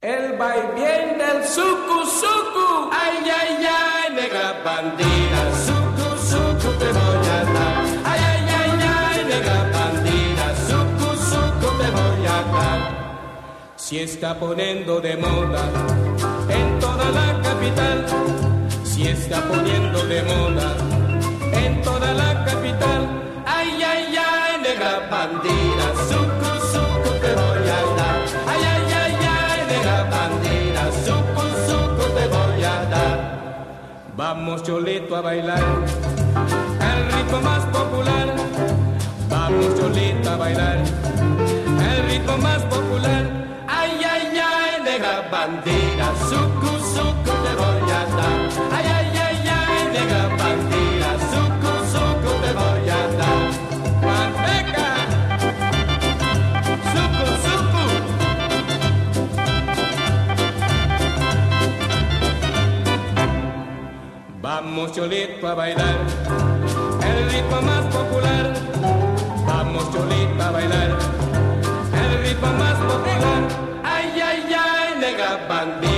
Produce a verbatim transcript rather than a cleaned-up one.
El vaivén del suku suku. Ay, ay, ay, negra bandida. Suku suku te voy a dar. Ay, ay, ay, ay, negra bandida. Suku suku te voy a dar. Si está poniendo de moda en toda la capital. Si está poniendo de moda en toda la capital. Ay, ay, ay, negra bandida. Suku suku te voy a dar. Ay, ay, ay, ay, negra bandida. Suku suku te voy a dar. Vamos, Cholito, a bailar el ritmo más popular. Vamos, Cholito, a bailar el ritmo más popular. Ay, ay, ay, negra bandida. Suku suku te voy a dar. Ay, ay, ay, ay, negra bandida. Suku suku te voy a dar. Manteca. Suku suku. Vamos, Cholito, a bailar el ritmo más popular. Vamos, Cholito, a bailar el ritmo más popular. Ay, ay, ay, negra bandida.